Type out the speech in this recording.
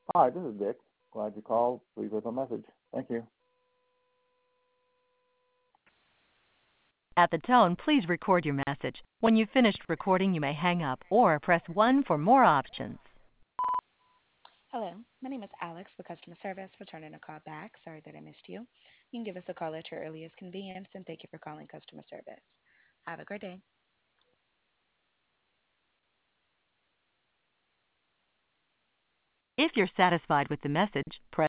Hi, this is Dick. Glad you called. Please leave a message. Thank you. At the tone, please record your message. When you've finished recording, you may hang up or press 1 for more options. Hello, my name is Alex with customer service, returning a call back. Sorry that I missed you. You can give us a call at your earliest convenience, and thank you for calling customer service. Have a great day. If you're satisfied with the message, press